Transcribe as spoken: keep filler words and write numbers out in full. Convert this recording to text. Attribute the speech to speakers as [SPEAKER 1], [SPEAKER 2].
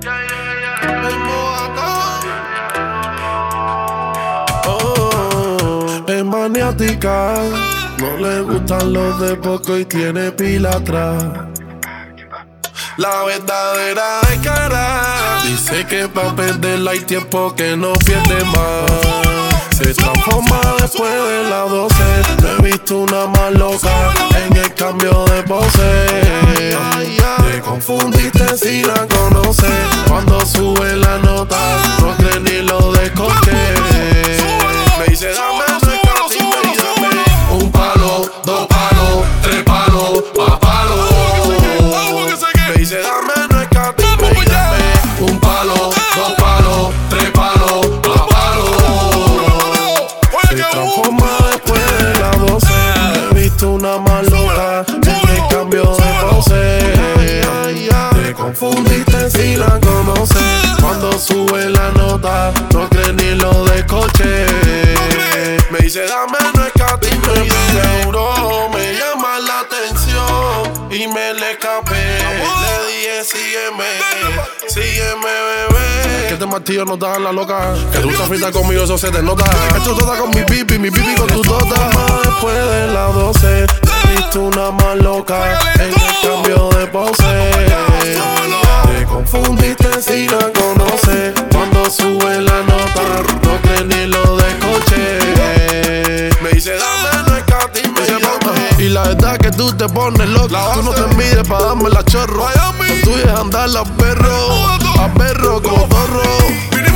[SPEAKER 1] Oh, es maniática, no le gustan los de poco y tiene pila atrás. La verdadera es cara, dice que pa' perderla hay tiempo que no pierde más. Se transforma después de las doce, no he visto una más loca en el cambio de pose. Te confundiste si la conoces, cuando sube la nota no crees ni lo descoché. Me dice dame, me casi me dame un palo, dos palos, tres palos, pa' palo. Me dice dame, no escatima y dame un palo, dos palos, tres palos, pa' palo. Se transforma después de las doce, he visto una más loca en el cambio de pose. Te confundiste si la conoces, cuando sube la nota no crees ni lo descoché. Me dice dame, no escatima y seguro me llama la atención y me le escapé. Le dije sígueme, sígueme bebé. Que este martillo no da la loca, que tú te fritas conmigo, eso se te nota. Esto toda con mi pipi, mi pipi con tu tota. Después de las doce, he visto una más loca en el cambio de pose. Te confundiste si la conoces, cuando sube la nota no crees ni lo descoché. Me dice dame, no escatima y la verdad que tú te pones loca. Tú no te mides pa' darme la chorro. Lo tuyo es andar a perro, a perro como zorro.